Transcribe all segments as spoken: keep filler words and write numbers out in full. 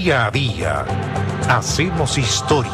Día a día hacemos historia.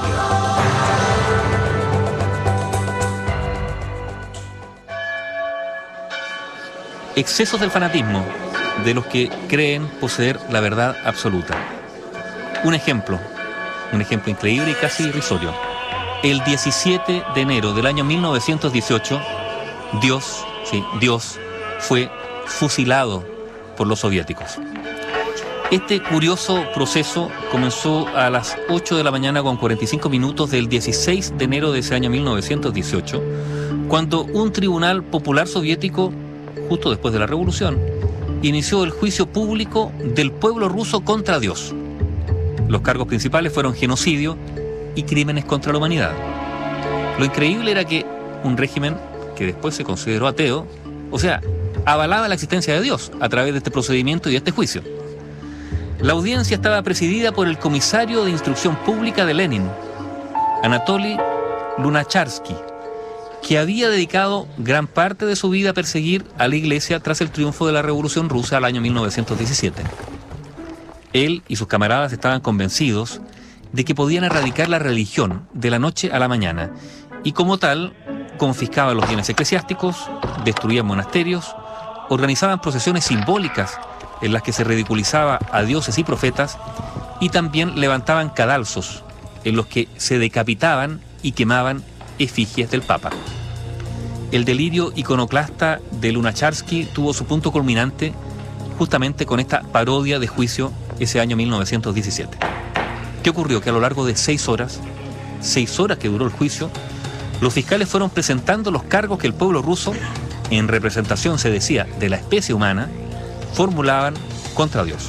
Excesos del fanatismo de los que creen poseer la verdad absoluta. Un ejemplo, un ejemplo increíble y casi irrisorio. El diecisiete de enero del año mil novecientos dieciocho, Dios, sí, Dios fue fusilado por los soviéticos. Este curioso proceso comenzó a las ocho de la mañana con cuarenta y cinco minutos del dieciséis de enero de ese año mil novecientos dieciocho, cuando un tribunal popular soviético, justo después de la revolución, inició el juicio público del pueblo ruso contra Dios. Los cargos principales fueron genocidio y crímenes contra la humanidad. Lo increíble era que un régimen que después se consideró ateo, o sea, avalaba la existencia de Dios a través de este procedimiento y de este juicio. La audiencia estaba presidida por el comisario de Instrucción Pública de Lenin, Anatoly Lunacharsky, que había dedicado gran parte de su vida a perseguir a la Iglesia tras el triunfo de la Revolución Rusa al año mil novecientos diecisiete. Él y sus camaradas estaban convencidos de que podían erradicar la religión de la noche a la mañana y, como tal, confiscaban los bienes eclesiásticos, destruían monasterios, organizaban procesiones simbólicas en las que se ridiculizaba a dioses y profetas, y también levantaban cadalsos en los que se decapitaban y quemaban efigies del Papa. El delirio iconoclasta de Lunacharsky tuvo su punto culminante justamente con esta parodia de juicio ese año mil novecientos diecisiete. ¿Qué ocurrió? Que a lo largo de seis horas, seis horas que duró el juicio, los fiscales fueron presentando los cargos que el pueblo ruso, en representación, se decía, de la especie humana, formulaban contra Dios.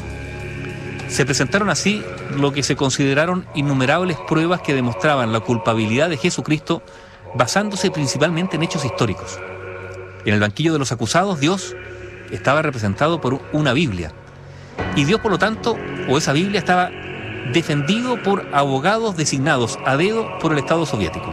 Se presentaron así lo que se consideraron innumerables pruebas que demostraban la culpabilidad de Jesucristo, basándose principalmente en hechos históricos. En el banquillo de los acusados, Dios estaba representado por una Biblia. Y Dios, por lo tanto, o esa Biblia, estaba defendido por abogados designados a dedo por el Estado soviético.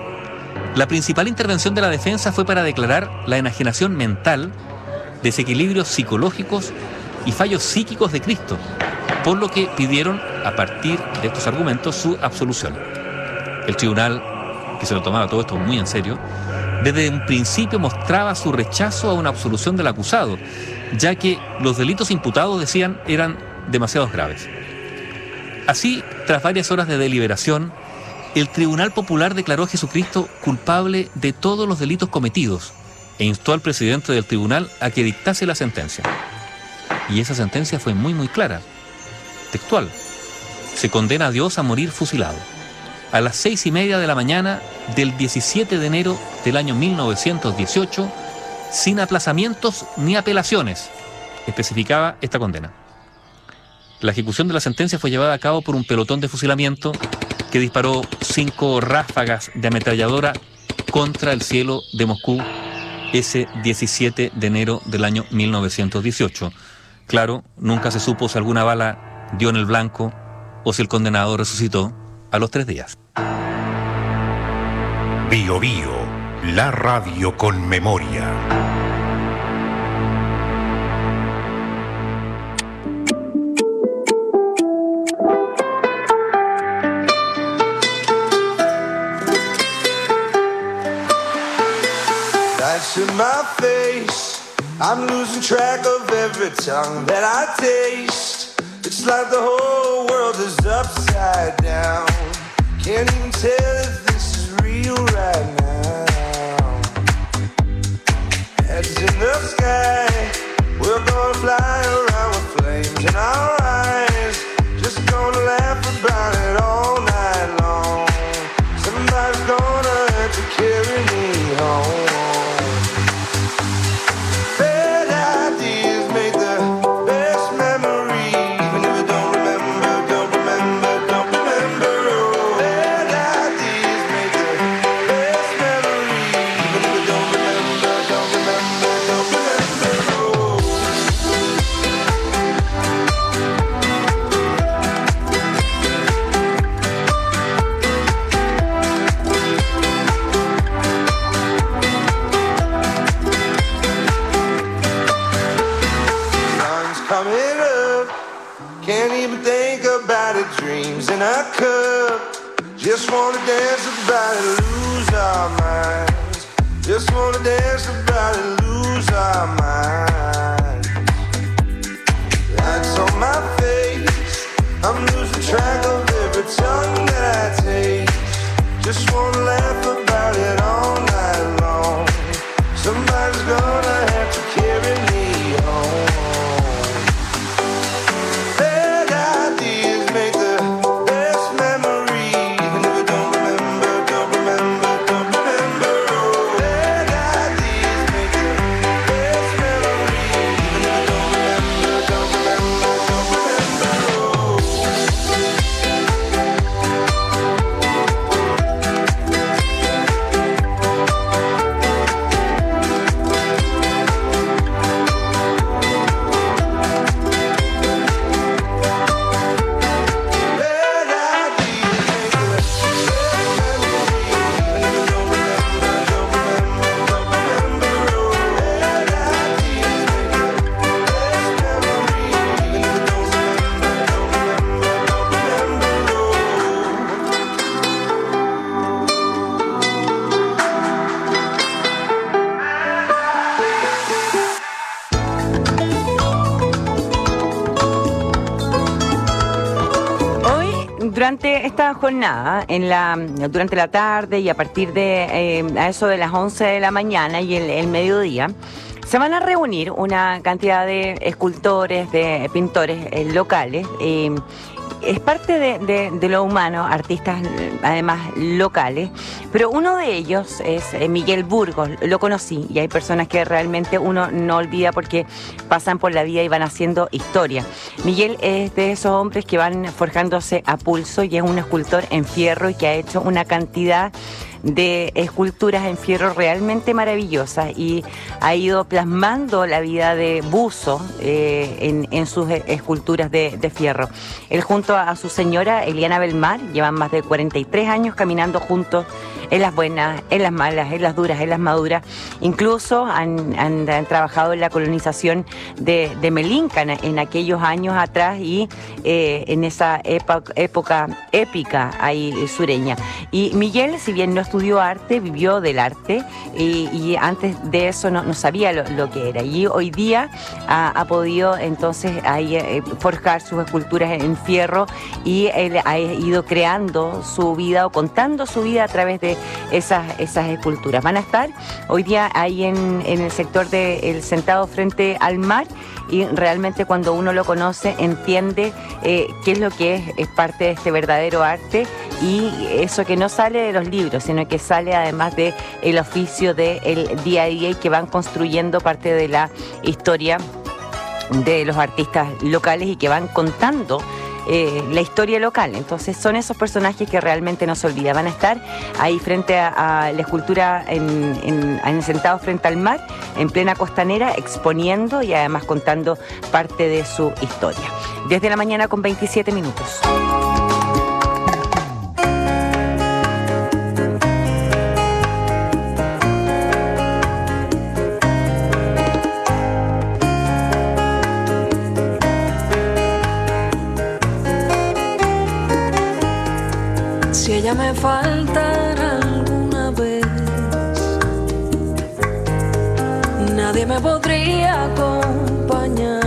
La principal intervención de la defensa fue para declarar la enajenación mental, desequilibrios psicológicos y fallos psíquicos de Cristo, por lo que pidieron, a partir de estos argumentos, su absolución. El tribunal, que se lo tomaba todo esto muy en serio, desde un principio mostraba su rechazo a una absolución del acusado, ya que los delitos imputados, decían, eran demasiado graves. Así, tras varias horas de deliberación, el Tribunal Popular declaró a Jesucristo culpable de todos los delitos cometidos e instó al presidente del tribunal a que dictase la sentencia. Y esa sentencia fue muy muy clara, textual. Se condena a Dios a morir fusilado a las seis y media de la mañana del diecisiete de enero del año mil novecientos dieciocho, sin aplazamientos ni apelaciones, especificaba esta condena. La ejecución de la sentencia fue llevada a cabo por un pelotón de fusilamiento que disparó cinco ráfagas de ametralladora contra el cielo de Moscú ese diecisiete de enero del año mil novecientos dieciocho. Claro, nunca se supo si alguna bala dio en el blanco o si el condenado resucitó a los tres días. Bio Bio, la radio con memoria. In my face, I'm losing track of every tongue that I taste. It's like the whole world is upside down. Can't even tell if this is real right now. Heads in the sky, we're gonna fly around with flames in our eyes. Just gonna laugh about it all night long. Somebody's gonna have to carry me home. Can't even think about it. Dreams in a cup. Just wanna dance about it, lose our minds. Just wanna dance about it, lose our minds. Lights on my face, I'm losing track of every tongue that I taste. Just wanna laugh about it all night long. Somebody's gonna have to carry me home. Bad ideas make the best memories. Even if I don't remember, don't remember, don't remember. Oh, bad ideas make the best memories. Even if I don't remember, don't remember, don't remember. Oh. Durante esta jornada, en la, durante la tarde y a partir de eh, a eso de las once de la mañana y el, el mediodía, se van a reunir una cantidad de escultores, de pintores eh, locales. Eh, es parte de, de, de lo humano, artistas además locales, pero uno de ellos es eh, Miguel Burgos. Lo conocí y hay personas que realmente uno no olvida porque pasan por la vida y van haciendo historia. Miguel es de esos hombres que van forjándose a pulso y es un escultor en fierro y que ha hecho una cantidad de esculturas en fierro realmente maravillosas y ha ido plasmando la vida de Buzo eh, en, en sus esculturas de, de fierro. Él junto a su señora Eliana Belmar llevan más de cuarenta y tres años caminando juntos en las buenas, en las malas, en las duras, en las maduras. Incluso han, han, han trabajado en la colonización de, de Melinca en, en aquellos años atrás y eh, en esa época, época épica ahí sureña. Y Miguel, si bien no estudió arte, vivió del arte y, y antes de eso no, no sabía lo, lo que era. Y hoy día ha, ha podido entonces ahí, eh, forjar sus esculturas en fierro y él ha ido creando su vida o contando su vida a través de esas, esas esculturas. Van a estar hoy día ahí en, en el sector del Sentado frente al mar y realmente cuando uno lo conoce entiende eh, qué es lo que es, es parte de este verdadero arte y eso que no sale de los libros, sino que sale además del el oficio del día a día y que van construyendo parte de la historia de los artistas locales y que van contando Eh, la historia local. Entonces son esos personajes que realmente no se olvidan. Van a estar ahí frente a, a la escultura en, en, en sentado frente al mar, en plena costanera, exponiendo y además contando parte de su historia. Desde la mañana con veintisiete minutos. Si ella me faltara alguna vez, nadie me podría acompañar,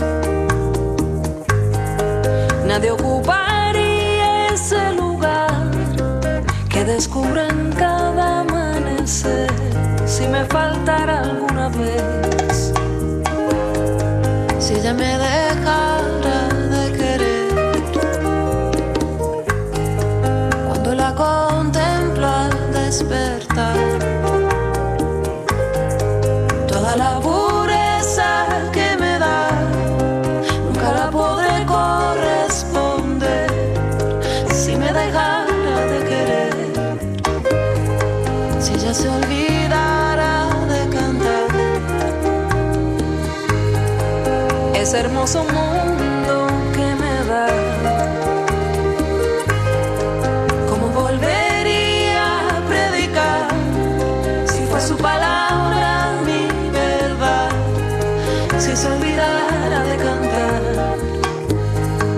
nadie ocuparía ese lugar que descubro en cada amanecer. Si me faltara alguna vez, si ella me dejara de querer, la contemplo al despertar, toda la pureza que me da nunca la podré corresponder. Si me dejara de querer, si ella se olvidara de cantar, ese hermoso mundo que me da, su palabra, mi verdad, si se olvidara de cantar,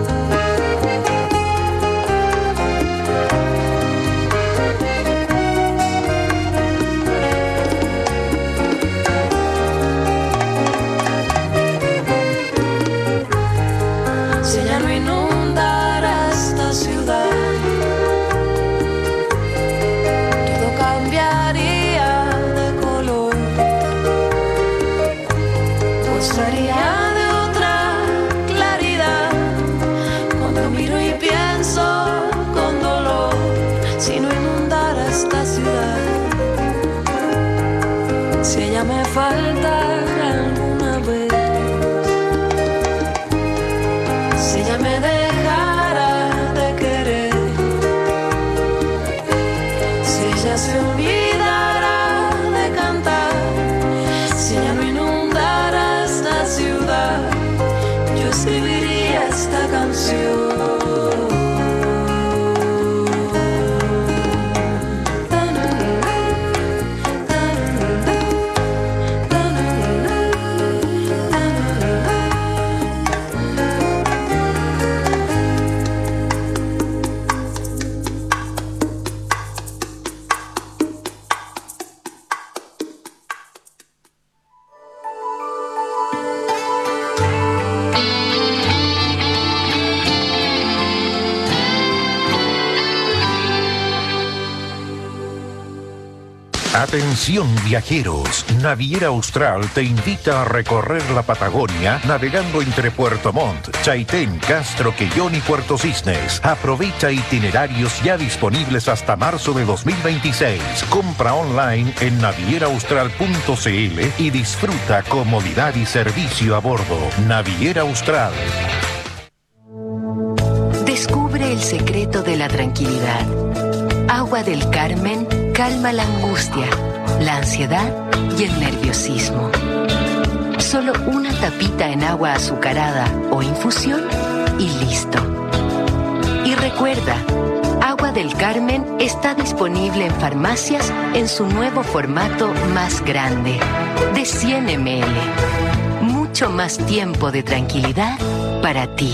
no inundara esta ciudad. Si ella me faltara alguna vez, si ella me dejara de querer, si ella se olvidara de cantar, si ella no inundara esta ciudad, yo escribiría esta canción. Atención viajeros, Naviera Austral te invita a recorrer la Patagonia navegando entre Puerto Montt, Chaitén, Castro, Quellón y Puerto Cisnes. Aprovecha itinerarios ya disponibles hasta marzo de dos mil veintiséis. Compra online en naviera austral punto c l y disfruta comodidad y servicio a bordo. Naviera Austral. Descubre el secreto de la tranquilidad. Agua del Carmen calma la angustia, la ansiedad y el nerviosismo. Solo una tapita en agua azucarada o infusión y listo. Y recuerda, Agua del Carmen está disponible en farmacias en su nuevo formato más grande, de cien mililitros. Mucho más tiempo de tranquilidad para ti.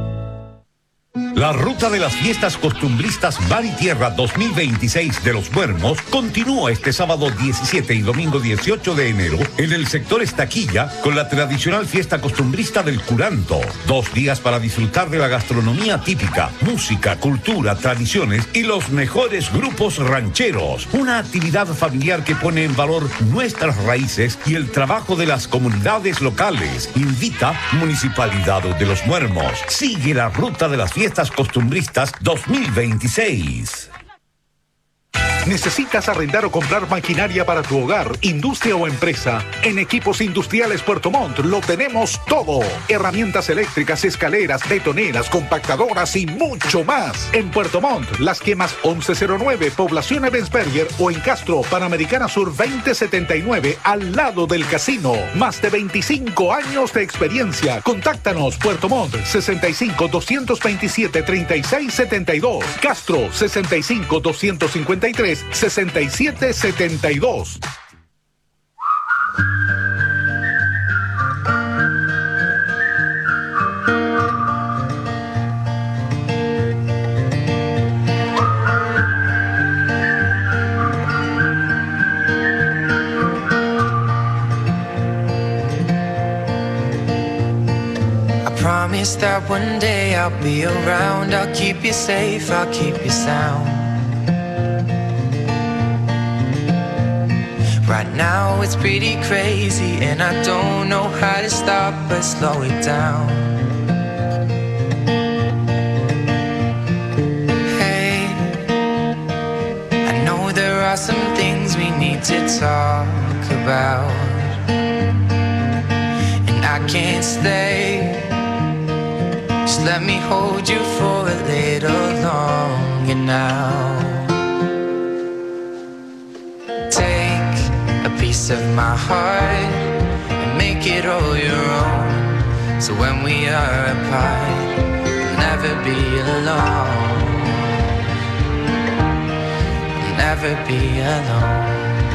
La ruta de las fiestas costumbristas Mar y Tierra dos mil veintiséis de Los Muermos continúa este sábado diecisiete y domingo dieciocho de enero en el sector Estaquilla con la tradicional fiesta costumbrista del Curanto. Dos días para disfrutar de la gastronomía típica, música, cultura, tradiciones y los mejores grupos rancheros. Una actividad familiar que pone en valor nuestras raíces y el trabajo de las comunidades locales. Invita Municipalidad de Los Muermos. Sigue la ruta de las fiestas costumbristas dos mil veintiséis. ¿Necesitas arrendar o comprar maquinaria para tu hogar, industria o empresa? En Equipos Industriales Puerto Montt lo tenemos todo. Herramientas eléctricas, escaleras, betoneras, compactadoras y mucho más. En Puerto Montt, Las Quemas once cero nueve, Población Ebensberger, o en Castro, Panamericana Sur veinte setenta y nueve, al lado del casino. Más de veinticinco años de experiencia. Contáctanos. Puerto Montt, sesenta y cinco, doscientos veintisiete, treinta y seis setenta y dos. Castro, sesenta y cinco, doscientos cincuenta y tres, sesenta y siete setenta y dos. Promise that one day I'll be around. I'll keep you safe, I'll keep you sound. Right now it's pretty crazy and I don't know how to stop but slow it down. Hey, I know there are some things we need to talk about, and I can't stay. Just let me hold you for a little longer now. Take a piece of my heart and make it all your own. So when we are apart, you'll never be alone. You'll never be alone.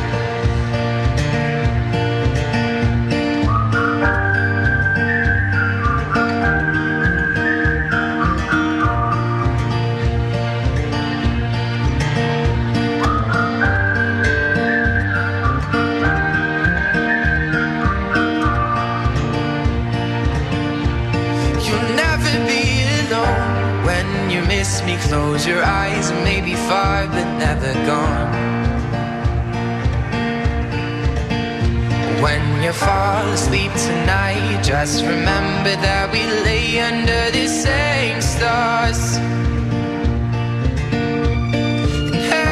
Me, close your eyes and maybe far but never gone. When you fall asleep tonight, just remember that we lay under the same stars. And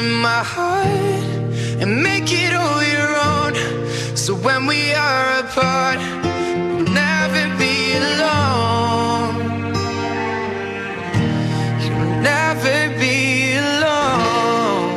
in my heart and make it all your own. So when we are apart, we'll never be alone. You'll never be alone.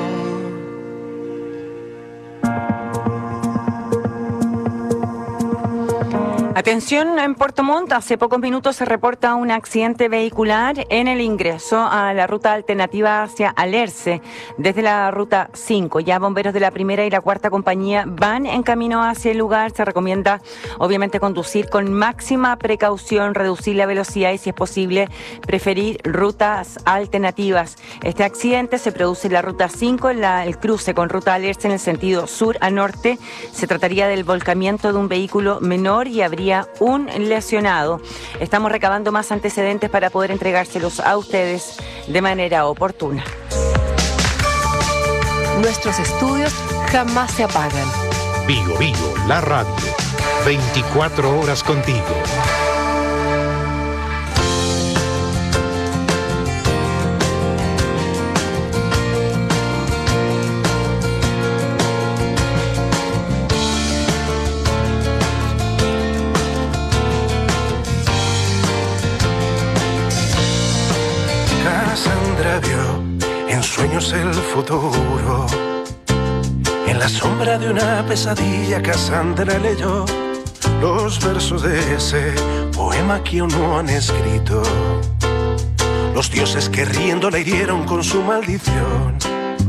Atención, en Puerto Montt, hace pocos minutos se reporta un accidente vehicular en el ingreso a la ruta alternativa hacia Alerce, desde la ruta cinco. Ya bomberos de la primera y la cuarta compañía van en camino hacia el lugar. Se recomienda, obviamente, conducir con máxima precaución, reducir la velocidad y, si es posible, preferir rutas alternativas. Este accidente se produce en la ruta cinco, en la, el cruce con ruta Alerce en el sentido sur a norte. Se trataría del volcamiento de un vehículo menor y habría un lesionado. Estamos recabando más antecedentes para poder entregárselos a ustedes de manera oportuna. Nuestros estudios jamás se apagan. Vigo, Vigo, la radio. veinticuatro horas contigo. En sueños el futuro, en la sombra de una pesadilla Cassandra leyó los versos de ese poema que aún no han escrito. Los dioses que riendo la hirieron con su maldición.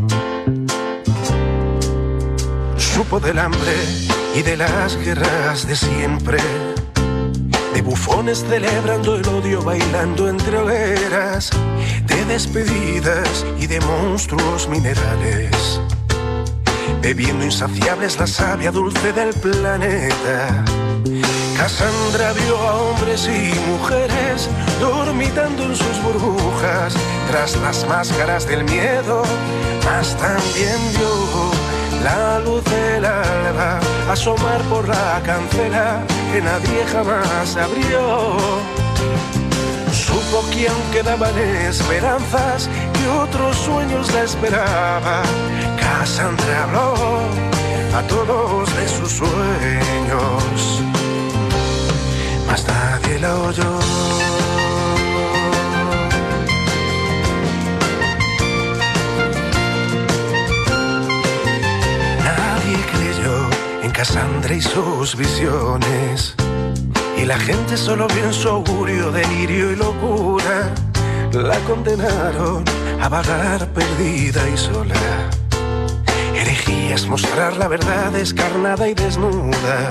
Supo del hambre y de las guerras de siempre, de bufones celebrando el odio, bailando entre hogueras, de despedidas y de monstruos minerales, bebiendo insaciables la savia dulce del planeta. Cassandra vio a hombres y mujeres dormitando en sus burbujas tras las máscaras del miedo, mas también vio la luz del alba asomar por la cancela que nadie jamás abrió. Supo que aún quedaban esperanzas y otros sueños la esperaban. Cassandra habló a todos de sus sueños, mas nadie la oyó. Nadie creyó en Cassandra y sus visiones, y la gente solo vio en su augurio delirio y locura. La condenaron a vagar perdida y sola. Herejía es mostrar la verdad descarnada y desnuda.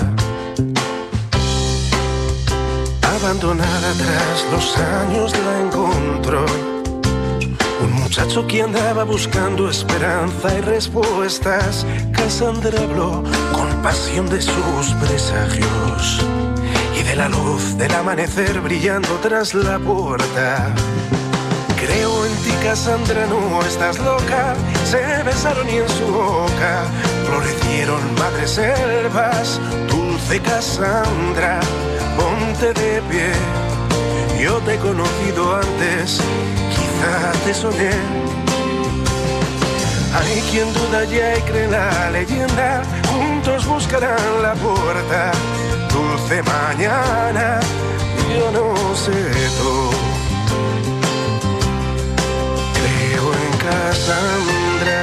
Abandonada tras los años la encontró un muchacho que andaba buscando esperanza y respuestas. Cassandra habló con pasión de sus presagios y de la luz del amanecer brillando tras la puerta. Creo en ti, Cassandra, no estás loca. Se besaron y en su boca florecieron madres selvas. Dulce Cassandra, ponte de pie. Yo te he conocido antes, quizá te soñé. Hay quien duda ya y cree en la leyenda. Juntos buscarán la puerta. Dulce mañana, yo no sé tú. Creo en Cassandra.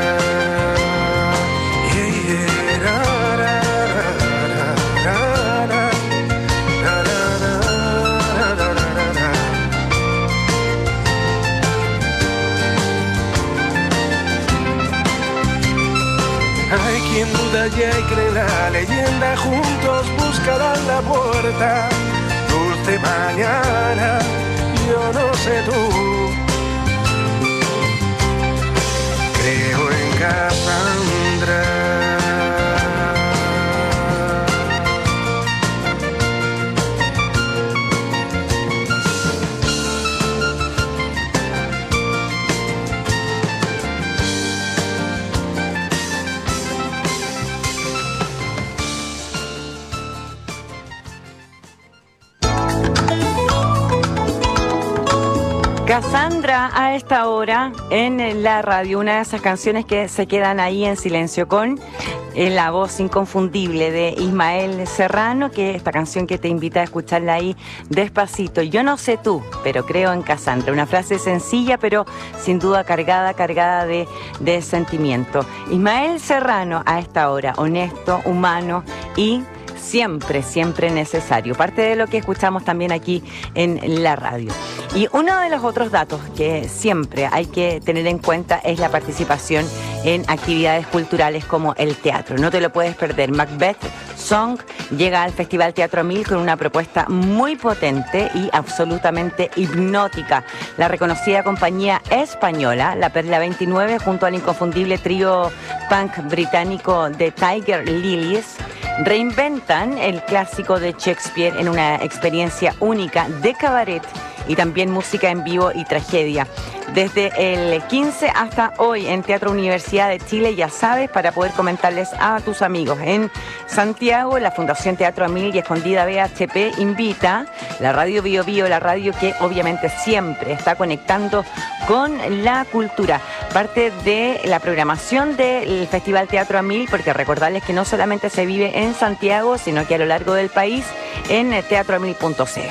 Yeah, yeah, ra, ra, ra, ra, ra, ra, ra, ra, ra, ra. Hay quien duda ya y cree en la leyenda. Juntos buscarán la puerta. Dulce mañana, yo no sé tú. Creo en Cassandra. Cassandra a esta hora en la radio, una de esas canciones que se quedan ahí en silencio con en la voz inconfundible de Ismael Serrano, que es esta canción que te invita a escucharla ahí despacito. Yo no sé tú, pero creo en Cassandra. Una frase sencilla, pero sin duda cargada, cargada de, de sentimiento. Ismael Serrano a esta hora, honesto, humano y siempre, siempre necesario. Parte de lo que escuchamos también aquí en la radio. Y uno de los otros datos que siempre hay que tener en cuenta es la participación en actividades culturales como el teatro. No te lo puedes perder. Macbeth Song llega al Festival Teatro Mil con una propuesta muy potente y absolutamente hipnótica. La reconocida compañía española, la Perla veintinueve, junto al inconfundible trío punk británico de Tiger Lilies, reinventan el clásico de Shakespeare en una experiencia única de cabaret y también música en vivo y tragedia. Desde el quince hasta hoy en Teatro Universidad de Chile, ya sabes, para poder comentarles a tus amigos. En Santiago, la Fundación Teatro Mil y Escondida V H P invita la Radio Bio Bio, la radio que obviamente siempre está conectando con la cultura. Parte de la programación del Festival Teatro Mil, porque recordarles que no solamente se vive en Santiago, sino que a lo largo del país en teatro mil punto c l.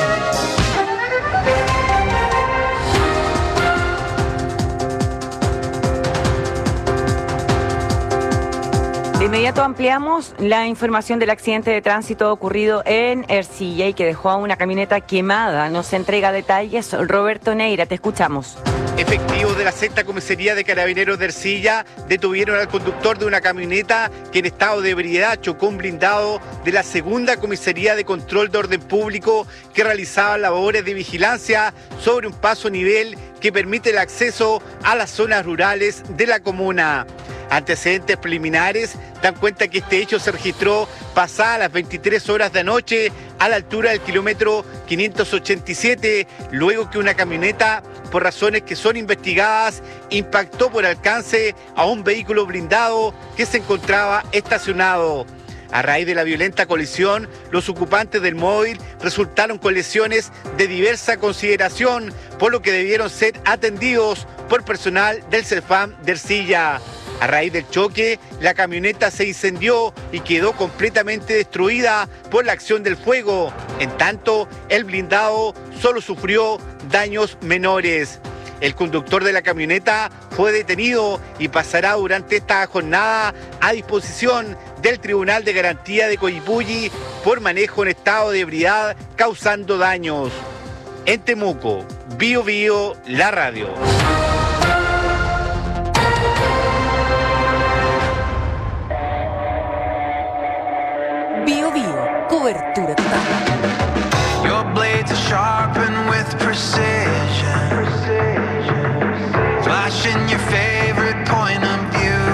De inmediato ampliamos la información del accidente de tránsito ocurrido en Ercilla y que dejó a una camioneta quemada. Nos entrega detalles Roberto Neira, te escuchamos. Efectivos de la sexta comisaría de Carabineros de Ercilla detuvieron al conductor de una camioneta que en estado de ebriedad chocó un blindado de la segunda comisaría de control de orden público que realizaba labores de vigilancia sobre un paso a nivel que permite el acceso a las zonas rurales de la comuna. Antecedentes preliminares dan cuenta que este hecho se registró pasadas las veintitrés horas de anoche a la altura del kilómetro quinientos ochenta y siete, luego que una camioneta, por razones que son investigadas, impactó por alcance a un vehículo blindado que se encontraba estacionado. A raíz de la violenta colisión, los ocupantes del móvil resultaron con lesiones de diversa consideración, por lo que debieron ser atendidos por personal del CEFAM de Ercilla. A raíz del choque, la camioneta se incendió y quedó completamente destruida por la acción del fuego. En tanto, el blindado solo sufrió daños menores. El conductor de la camioneta fue detenido y pasará durante esta jornada a disposición del Tribunal de Garantía de Coyipulli por manejo en estado de ebriedad causando daños. En Temuco, Bio Bio, la radio. Bio Bio, cobertura total. Your blades are sharpened with precision, flashing your favorite point of view.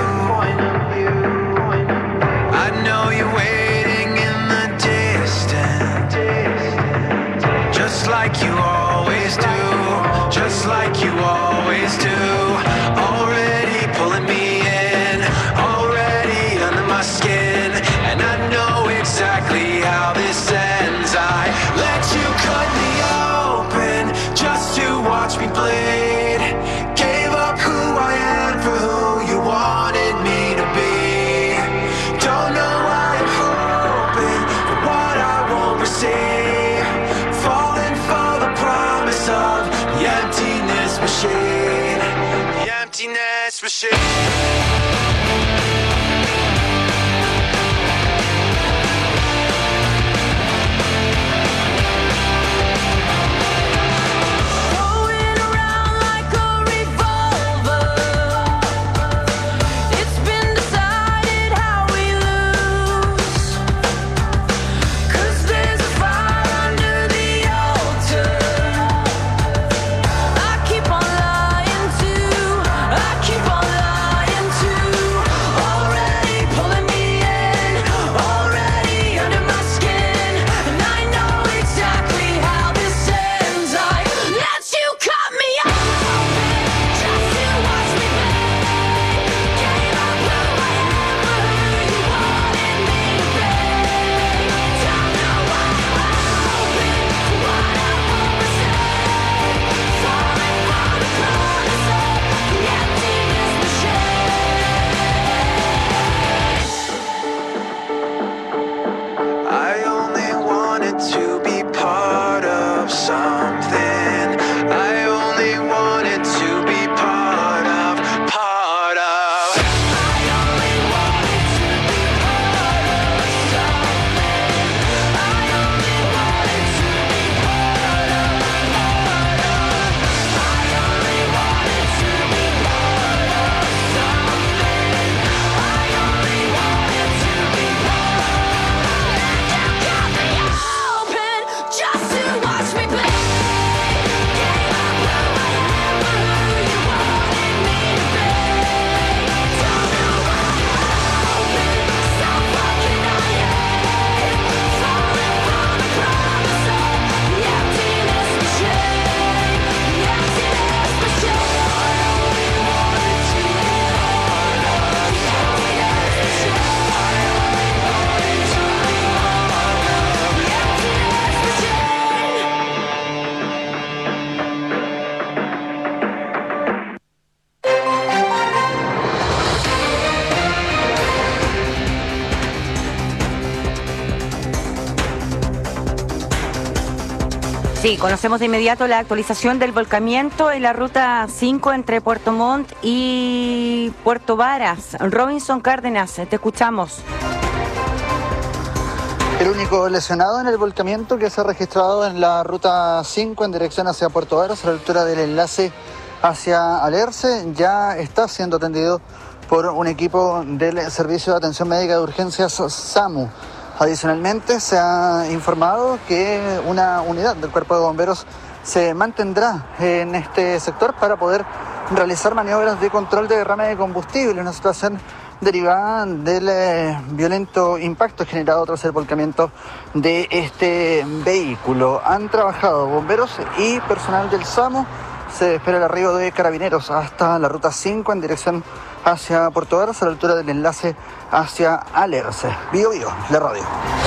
I know you're waiting in the distance, just like you always do, just like you always do. Already pulling me in, already under my skin, and I know exactly how this ends. I let you cut me open just to watch me bleed. Gave up who I am for who you wanted me to be. Don't know why I'm hoping for what I won't receive. Falling for the promise of the emptiness machine. The emptiness machine. Keep on lying Sí, conocemos de inmediato la actualización del volcamiento en la ruta cinco entre Puerto Montt y Puerto Varas. Robinson Cárdenas, te escuchamos. El único lesionado en el volcamiento que se ha registrado en la ruta cinco en dirección hacia Puerto Varas, a la altura del enlace hacia Alerce, ya está siendo atendido por un equipo del Servicio de Atención Médica de Urgencias SAMU. Adicionalmente, se ha informado que una unidad del Cuerpo de Bomberos se mantendrá en este sector para poder realizar maniobras de control de derrame de combustible, una situación derivada del eh, violento impacto generado tras el volcamiento de este vehículo. Han trabajado bomberos y personal del SAMU. Se espera el arribo de carabineros hasta la ruta cinco en dirección hacia Puerto Varas, a la altura del enlace hacia Alerce. Bio Bio, la radio.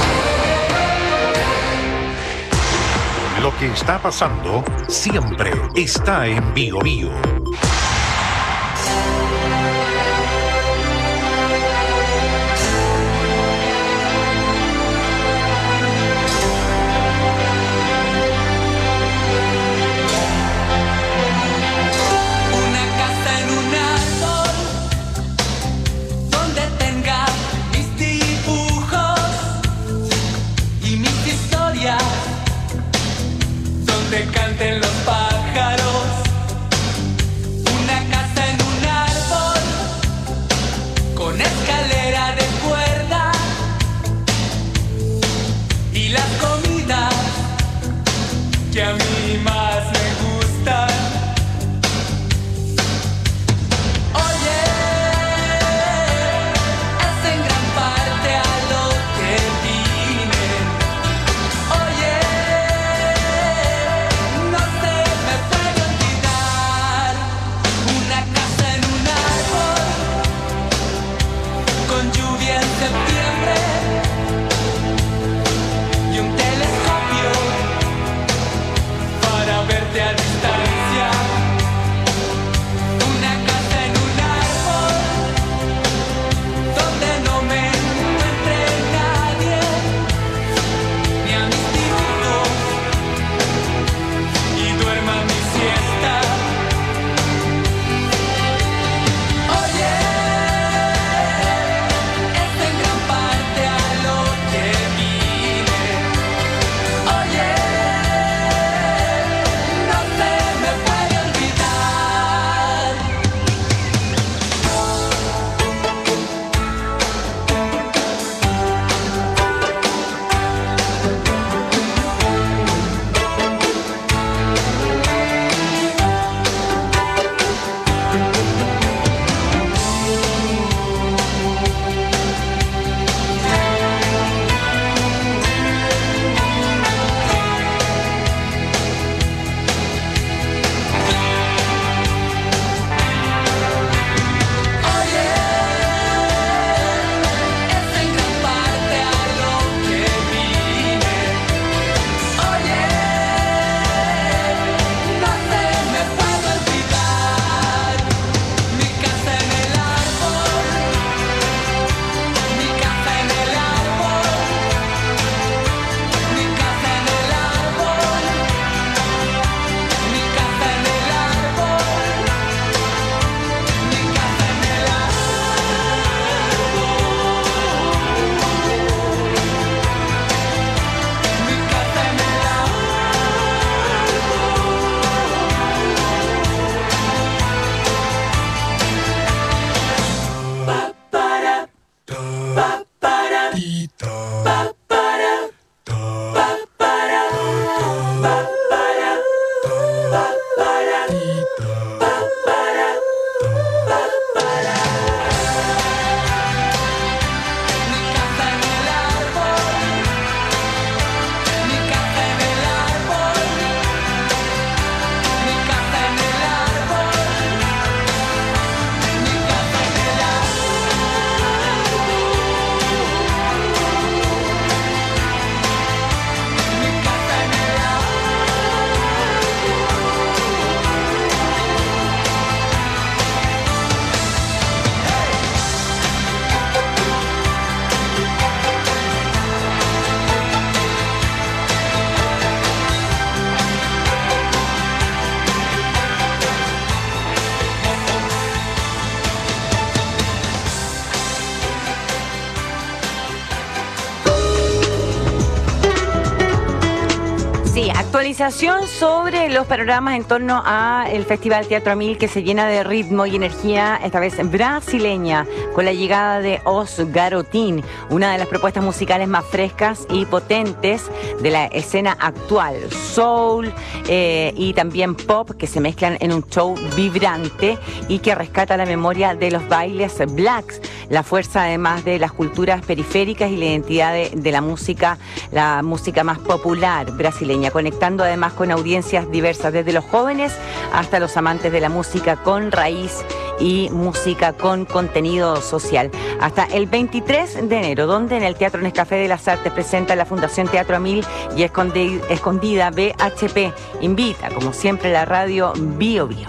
Lo que está pasando siempre está en Bio Bio. Donde canten los pájaros, una casa en un árbol, con escalera de cuerda, y las comidas que a mí más me gustan. Oye, es en gran parte a lo que vine. Oye, con lluvia en septiembre y un telescopio para Actualización sobre los panoramas en torno a el Festival Teatro Mil, que se llena de ritmo y energía, esta vez brasileña, con la llegada de Os Garotin, una de las propuestas musicales más frescas y potentes de la escena actual. Soul eh, y también pop, que se mezclan en un show vibrante y que rescata la memoria de los bailes blacks, la fuerza además de las culturas periféricas y la identidad de, de la música, la música más popular brasileña, conectando además con audiencias diversas, desde los jóvenes hasta los amantes de la música con raíz y música con contenido social. Hasta el veintitrés de enero, donde en el Teatro Nescafé de las Artes presenta la Fundación Teatro Mil y Escondi- Escondida B H P. Invita, como siempre, la radio Bio Bio.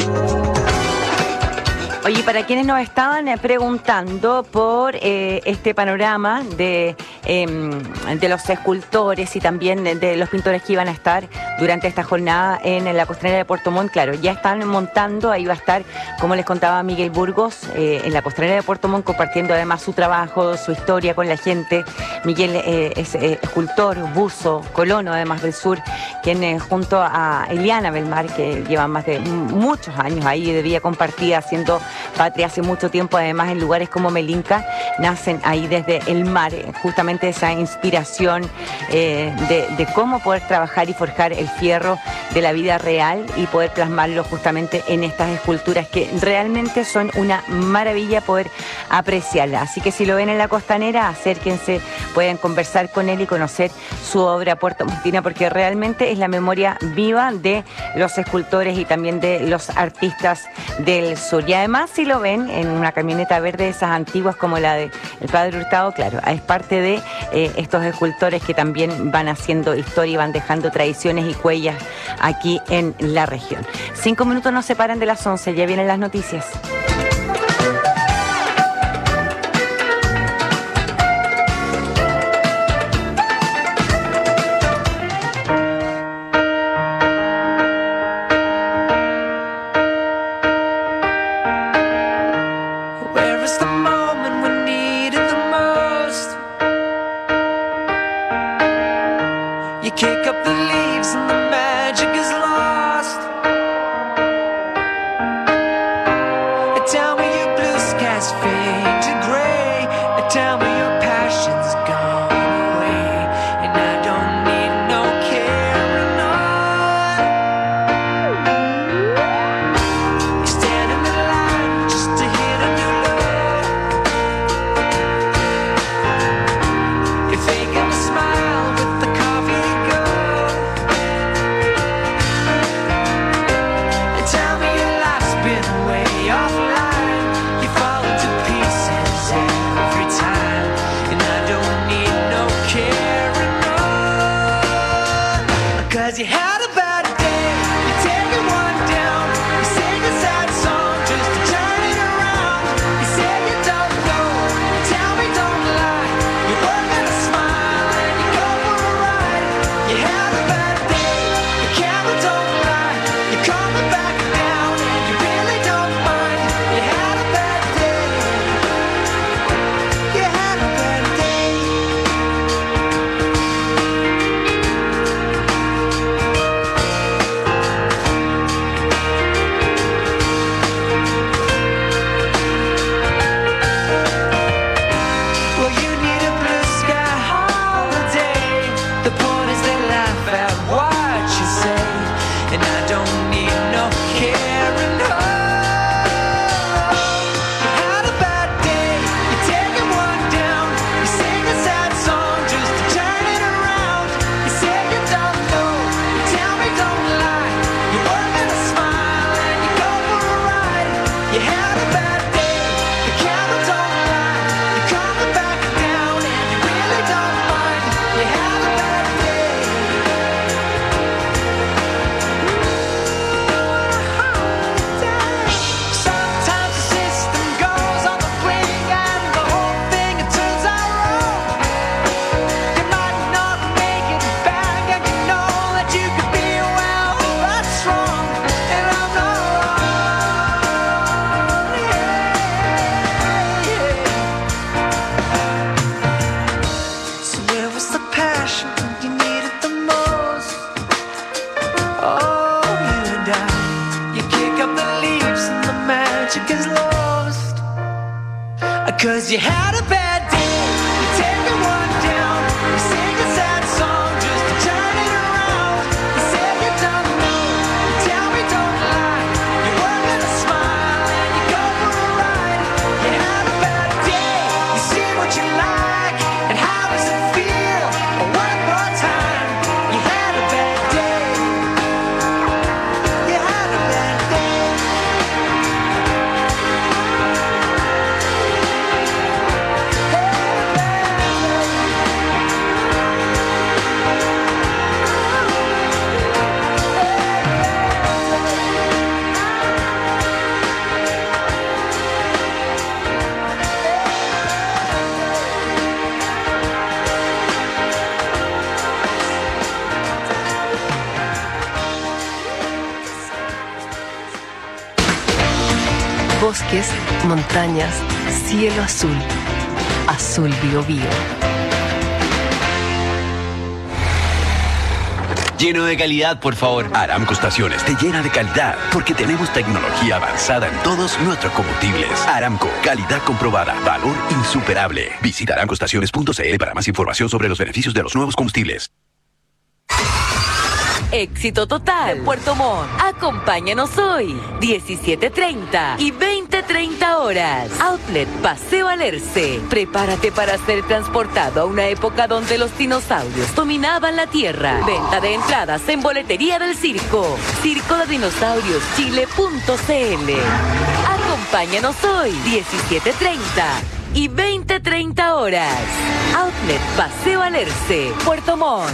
Oye, para quienes nos estaban eh, preguntando por eh, este panorama de, eh, de los escultores y también de, de los pintores que iban a estar durante esta jornada en, en la costanera de Puerto Montt, claro, ya están montando, ahí va a estar, como les contaba Miguel Burgos, eh, en la costanera de Puerto Montt, compartiendo además su trabajo, su historia con la gente. Miguel eh, es eh, escultor, buzo, colono además del sur, quien eh, junto a Eliana Belmar, que lleva más de muchos años ahí de vida compartida haciendo patria hace mucho tiempo, además en lugares como Melinca, nacen ahí desde el mar, justamente esa inspiración eh, de, de cómo poder trabajar y forjar el fierro de la vida real y poder plasmarlo justamente en estas esculturas que realmente son una maravilla poder apreciarlas. Así que si lo ven en la costanera, acérquense, pueden conversar con él y conocer su obra puertomontina, porque realmente es la memoria viva de los escultores y también de los artistas del sur. Y además, si lo ven en una camioneta verde, esas antiguas como la del Padre Hurtado, claro, es parte de eh, estos escultores que también van haciendo historia y van dejando tradiciones y huellas aquí en la región. Cinco minutos nos separan de las once, ya vienen las noticias. Cause you had a bad day, you take one down, you sing a sad song just to turn it around. You said you don't know, you tell me don't lie, you weren't gonna smile and you go for a ride. You had a bad day, you see what you like, and how does it feel? One more time, you had a bad day, you had a bad day. Bosques, montañas, cielo azul. Azul Biobío. Lleno de calidad, por favor. Aramco Estaciones te llena de calidad porque tenemos tecnología avanzada en todos nuestros combustibles. Aramco, calidad comprobada, valor insuperable. Visita aramco estaciones punto c l para más información sobre los beneficios de los nuevos combustibles. Éxito total. Puerto Montt. Acompáñanos hoy, diecisiete treinta y veinte treinta horas. Outlet Paseo Alerce. Prepárate para ser transportado a una época donde los dinosaurios dominaban la tierra. Venta de entradas en boletería del circo. Circo de Dinosaurios Chile punto c l. Acompáñanos hoy, diecisiete treinta y veinte treinta horas. Outlet Paseo Alerce. Puerto Montt.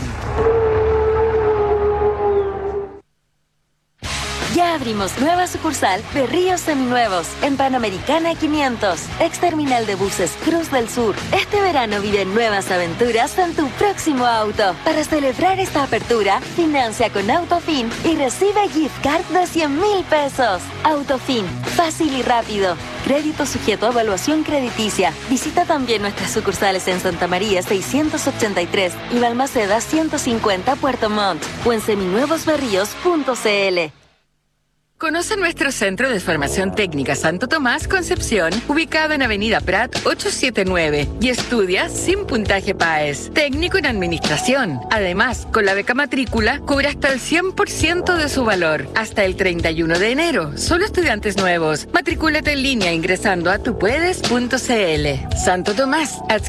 Ya abrimos nueva sucursal de Ríos Seminuevos en Panamericana quinientos, ex terminal de buses Cruz del Sur. Este verano vive nuevas aventuras en tu próximo auto. Para celebrar esta apertura, financia con Autofin y recibe gift card de cien mil pesos. Autofin, fácil y rápido. Crédito sujeto a evaluación crediticia. Visita también nuestras sucursales en Santa María seiscientos ochenta y tres y Balmaceda ciento cincuenta Puerto Montt o en seminuevosberríos punto c l. Conoce nuestro Centro de Formación Técnica Santo Tomás Concepción, ubicado en Avenida Prat ochocientos setenta y nueve, y estudia sin puntaje P A E S, técnico en administración. Además, con la beca matrícula, cubre hasta el cien por ciento de su valor, hasta el treinta y uno de enero. Solo estudiantes nuevos. Matricúlate en línea ingresando a tupuedes punto c l. Santo Tomás,